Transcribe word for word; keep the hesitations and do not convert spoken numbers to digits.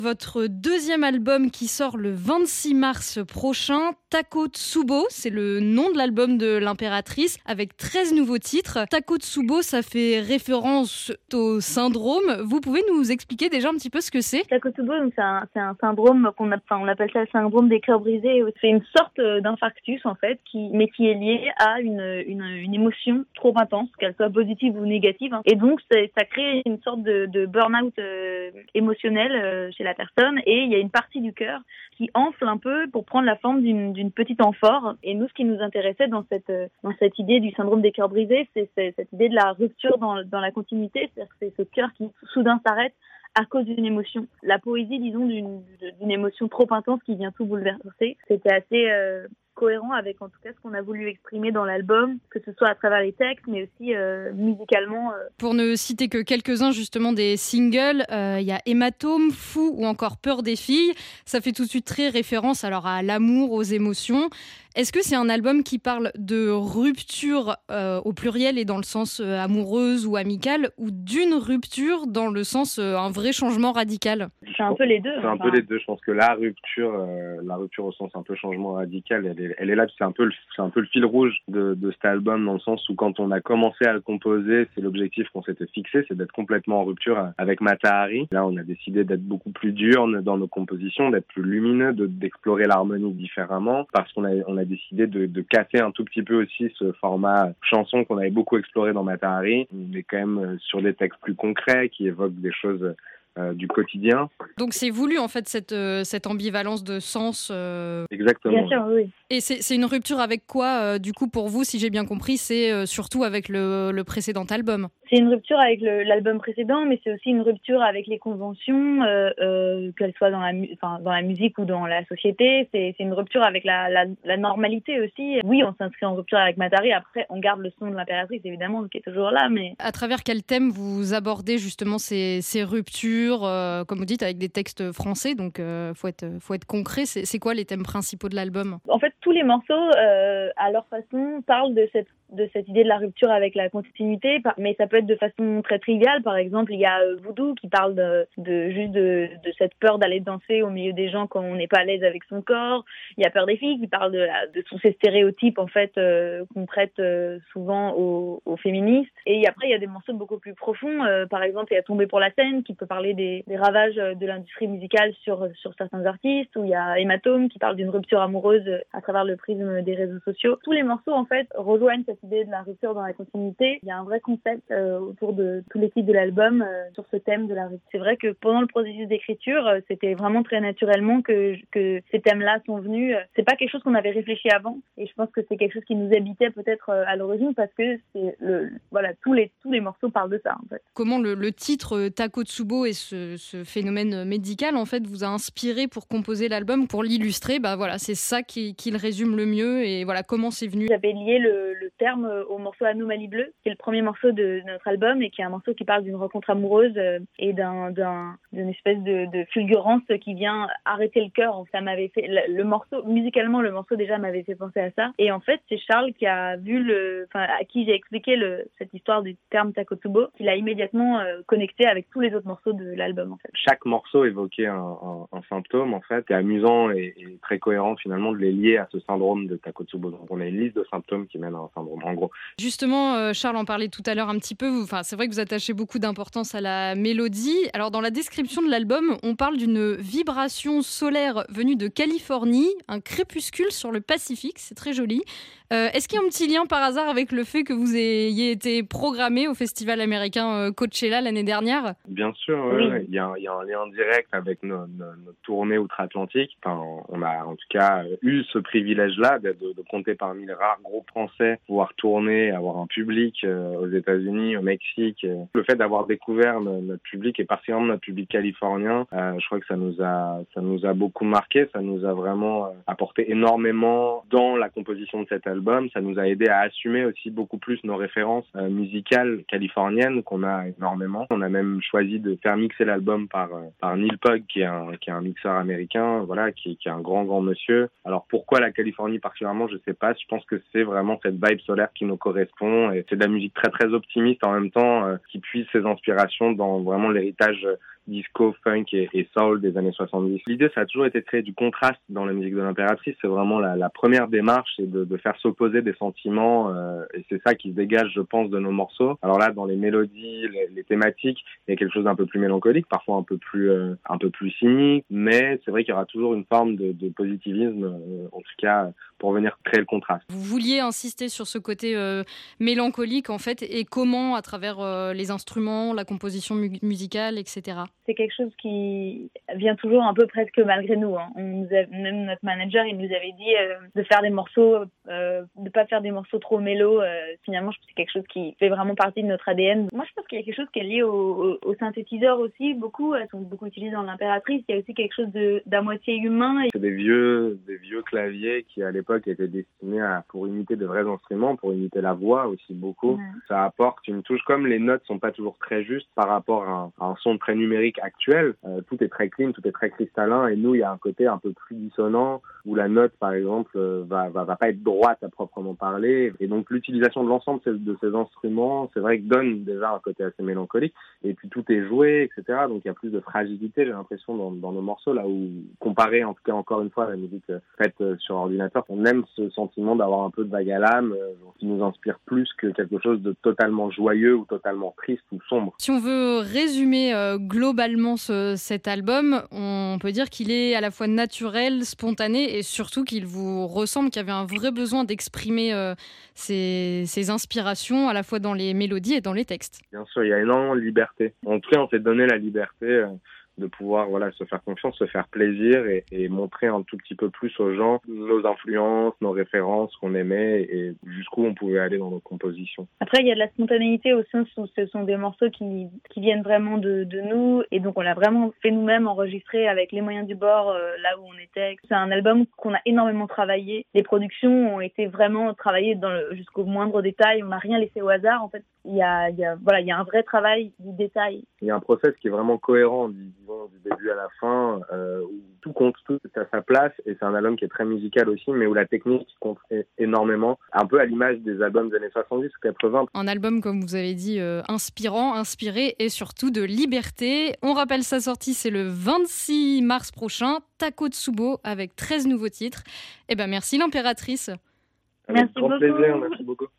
Votre deuxième album qui sort le vingt-six mars prochain, Takotsubo, c'est le nom de l'album de l'impératrice, avec treize nouveaux titres. Takotsubo, ça fait référence au syndrome. Vous pouvez nous expliquer déjà un petit peu ce que c'est ? Takotsubo, donc c'est un, c'est un syndrome qu'on a, enfin, on appelle ça le syndrome des cœurs brisés. C'est une sorte d'infarctus en fait, qui, mais qui est lié à une, une, une émotion trop intense, qu'elle soit positive ou négative. Hein. Et donc ça crée une sorte de, de burn-out euh, émotionnel euh, chez la personne, et il y a une partie du cœur qui enfle un peu pour prendre la forme d'une, d'une petite amphore. Et nous, ce qui nous intéressait dans cette, dans cette idée du syndrome des cœurs brisés, c'est, c'est cette idée de la rupture dans, dans la continuité, c'est-à-dire que c'est ce cœur qui soudain s'arrête à cause d'une émotion. La poésie, disons, d'une, d'une émotion trop intense qui vient tout bouleverser. C'était assez euh, cohérent avec, en tout cas, ce qu'on a voulu exprimer dans l'album, que ce soit à travers les textes, mais aussi euh, musicalement. Euh. Pour ne citer que quelques-uns, justement, des singles, il euh, y a Hématome, Fou ou encore Peur des filles. Ça fait tout de suite très référence alors à l'amour, aux émotions. Est-ce que c'est un album qui parle de rupture euh, au pluriel et dans le sens euh, amoureuse ou amicale, ou d'une rupture dans le sens euh, un vrai changement radical ? C'est un peu les deux. C'est un peu les deux. Je pense que la rupture, euh, la rupture au sens un peu changement radical, elle est, elle est là. C'est un peu, le, c'est un peu le fil rouge de, de cet album, dans le sens où quand on a commencé à le composer, c'est l'objectif qu'on s'était fixé, c'est d'être complètement en rupture avec Mata Hari. Là, on a décidé d'être beaucoup plus dur dans nos compositions, d'être plus lumineux, de, d'explorer l'harmonie différemment, parce qu'on a, on a décidé de, de casser un tout petit peu aussi ce format chanson qu'on avait beaucoup exploré dans Mata Hari. On est quand même sur des textes plus concrets qui évoquent des choses Euh, du quotidien. Donc c'est voulu en fait cette, euh, cette ambivalence de sens. Euh... Exactement. Bien sûr, oui. Et c'est, c'est une rupture avec quoi euh, du coup pour vous, si j'ai bien compris, c'est euh, surtout avec le, le précédent album ? C'est une rupture avec le, l'album précédent, mais c'est aussi une rupture avec les conventions, euh, euh, qu'elles soient dans la, mu- enfin, dans la musique ou dans la société. C'est, c'est une rupture avec la, la, la normalité aussi. Oui, on s'inscrit en rupture avec Mata Hari. Après, on garde le son de l'impératrice, évidemment, qui est toujours là. Mais à travers quel thème vous abordez justement ces, ces ruptures, euh, comme vous dites, avec des textes français, donc euh, faut être, faut être concret. C'est, c'est quoi les thèmes principaux de l'album ? En fait, tous les morceaux, euh, à leur façon, parlent de cette de cette idée de la rupture avec la continuité, mais ça peut être de façon très triviale. Par exemple, il y a Voodoo qui parle de, de juste de, de cette peur d'aller danser au milieu des gens quand on n'est pas à l'aise avec son corps. Il y a Peur des filles qui parle de, la, de tous ces stéréotypes en fait euh, qu'on prête euh, souvent aux, aux féministes. Et après, il y a des morceaux beaucoup plus profonds. Euh, par exemple, il y a Tomber pour la scène qui peut parler des, des ravages de l'industrie musicale sur sur certains artistes. Ou il y a Hématome qui parle d'une rupture amoureuse à travers le prisme des réseaux sociaux. Tous les morceaux en fait rejoignent cette idée de la rupture dans la continuité. Il y a un vrai concept euh, autour de tous les titres de l'album euh, sur ce thème de la rupture. C'est vrai que pendant le processus d'écriture, euh, c'était vraiment très naturellement que, que ces thèmes-là sont venus. C'est pas quelque chose qu'on avait réfléchi avant, et je pense que c'est quelque chose qui nous habitait peut-être euh, à l'origine, parce que c'est le, voilà, tous les, tous les morceaux parlent de ça en fait. Comment le, le titre Takotsubo et ce, ce phénomène médical en fait vous a inspiré pour composer l'album, pour l'illustrer? Bah voilà, c'est ça qui, qui le résume le mieux, et voilà comment c'est venu. J'avais lié le, le terme au morceau Anomalie Bleue, qui est le premier morceau de, de notre album, et qui est un morceau qui parle d'une rencontre amoureuse euh, et d'un, d'un, d'une espèce de, de fulgurance qui vient arrêter le cœur. Ça m'avait fait le, le morceau, musicalement, le morceau déjà m'avait fait penser à ça. Et en fait, c'est Charles qui a vu le, enfin, à qui j'ai expliqué le, cette histoire du terme Takotsubo, qui l'a immédiatement euh, connecté avec tous les autres morceaux de l'album. En fait. Chaque morceau évoquait un, un, un symptôme, en fait. C'est amusant et, et très cohérent finalement de les lier à ce syndrome de Takotsubo. Donc on a une liste de symptômes qui mènent à un syndrome, en gros. Justement, euh, Charles en parlait tout à l'heure un petit peu. Vous, enfin, c'est vrai que vous attachez beaucoup d'importance à la mélodie. Alors, dans la description de l'album, on parle d'une vibration solaire venue de Californie, un crépuscule sur le Pacifique. C'est très joli. Euh, est-ce qu'il y a un petit lien par hasard avec le fait que vous ayez été programmé au festival américain euh, Coachella l'année dernière ? Bien sûr, oui. Ouais, il y a, il y a un lien direct avec nos, nos, nos tournées outre-Atlantique. Enfin, on a en tout cas eu ce privilège-là de, de, de compter parmi les rares groupes français, pouvoir tourner, avoir un public euh, aux États-Unis, au Mexique. Le fait d'avoir découvert notre, notre public, et particulièrement notre public californien, euh, je crois que ça nous a, ça nous a beaucoup marqué. Ça nous a vraiment euh, apporté énormément dans la composition de cet album. Ça nous a aidé à assumer aussi beaucoup plus nos références euh, musicales californiennes qu'on a énormément. On a même choisi de faire mixer l'album par euh, par Neil Pogg, qui est un qui est un mixeur américain, voilà, qui qui est un grand grand monsieur. Alors pourquoi la Californie particulièrement, je sais pas. Je pense que c'est vraiment cette vibe solaire qui nous correspond, et c'est de la musique très très optimiste en même temps, euh, qui puise ses inspirations dans vraiment l'héritage disco, funk et, et soul des années soixante-dix. L'idée, ça a toujours été de créer du contraste dans la musique de l'Impératrice. C'est vraiment la, la première démarche, c'est de, de faire s'opposer des sentiments euh, et c'est ça qui se dégage, je pense, de nos morceaux. Alors là, dans les mélodies, les, les thématiques, il y a quelque chose d'un peu plus mélancolique, parfois un peu plus euh, un peu plus cynique, mais c'est vrai qu'il y aura toujours une forme de, de positivisme, euh, en tout cas pour venir créer le contraste. Vous vouliez insister sur ce côté euh, mélancolique en fait, et comment à travers euh, les instruments, la composition mu- musicale, et cetera. C'est quelque chose qui vient toujours un peu presque malgré nous. Hein. On nous a, même notre manager, il nous avait dit euh, de faire des morceaux, euh, de pas faire des morceaux trop mélos. Euh, finalement, je pense que c'est quelque chose qui fait vraiment partie de notre A D N. Moi, je pense qu'il y a quelque chose qui est lié au, au, au synthétiseur aussi. Beaucoup, elles sont beaucoup utilisées dans l'Impératrice. Il y a aussi quelque chose de, d'à moitié humain. C'est des vieux, des vieux claviers qui, à l'époque, étaient destinés à, pour imiter de vrais instruments, pour imiter la voix aussi beaucoup. Mmh. Ça apporte une touche, comme les notes sont pas toujours très justes par rapport à un, à un son très numérique actuel. Euh, tout est très clean, tout est très cristallin, et nous, il y a un côté un peu plus dissonant où la note, par exemple, euh, va, va, va pas être droite à proprement parler. Et donc, l'utilisation de l'ensemble de ces instruments, c'est vrai que donne déjà un côté assez mélancolique. Et puis, tout est joué, et cetera. Donc, il y a plus de fragilité, j'ai l'impression, dans, dans nos morceaux, là où, comparé, en tout cas, encore une fois, à la musique faite sur ordinateur, on aime ce sentiment d'avoir un peu de vague à l'âme, euh, qui nous inspire plus que quelque chose de totalement joyeux ou totalement triste ou sombre. Si on veut résumer euh, globalement ce, cet album, on peut dire qu'il est à la fois naturel, spontané et surtout qu'il vous ressemble, qu'il y avait un vrai besoin d'exprimer euh, ses, ses inspirations à la fois dans les mélodies et dans les textes. Bien sûr, il y a énormément de liberté. En tout cas, on s'est donné la liberté euh, de pouvoir voilà se faire confiance, se faire plaisir et, et montrer un tout petit peu plus aux gens nos influences, nos références qu'on aimait et jusqu'où on pouvait aller dans nos compositions. Après, il y a de la spontanéité au sens où ce sont des morceaux qui, qui viennent vraiment de, de nous et donc on l'a vraiment fait nous-mêmes, enregistré avec les moyens du bord euh, là où on était. C'est un album qu'on a énormément travaillé. Les productions ont été vraiment travaillées dans le, jusqu'au moindre détail. On n'a rien laissé au hasard. En fait, il y a, il y a, voilà, il y a un vrai travail du détail. Il y a un process qui est vraiment cohérent, disons, du début à la fin, euh, où tout compte, tout est à sa place, et c'est un album qui est très musical aussi, mais où la technique compte énormément, un peu à l'image des albums des années soixante-dix ou quatre-vingts. Un album, comme vous avez dit, euh, inspirant, inspiré et surtout de liberté. On rappelle sa sortie, c'est le vingt-six mars prochain, Takotsubo, avec treize nouveaux titres. Eh ben merci l'Impératrice. Avec merci grand beaucoup. plaisir, merci beaucoup.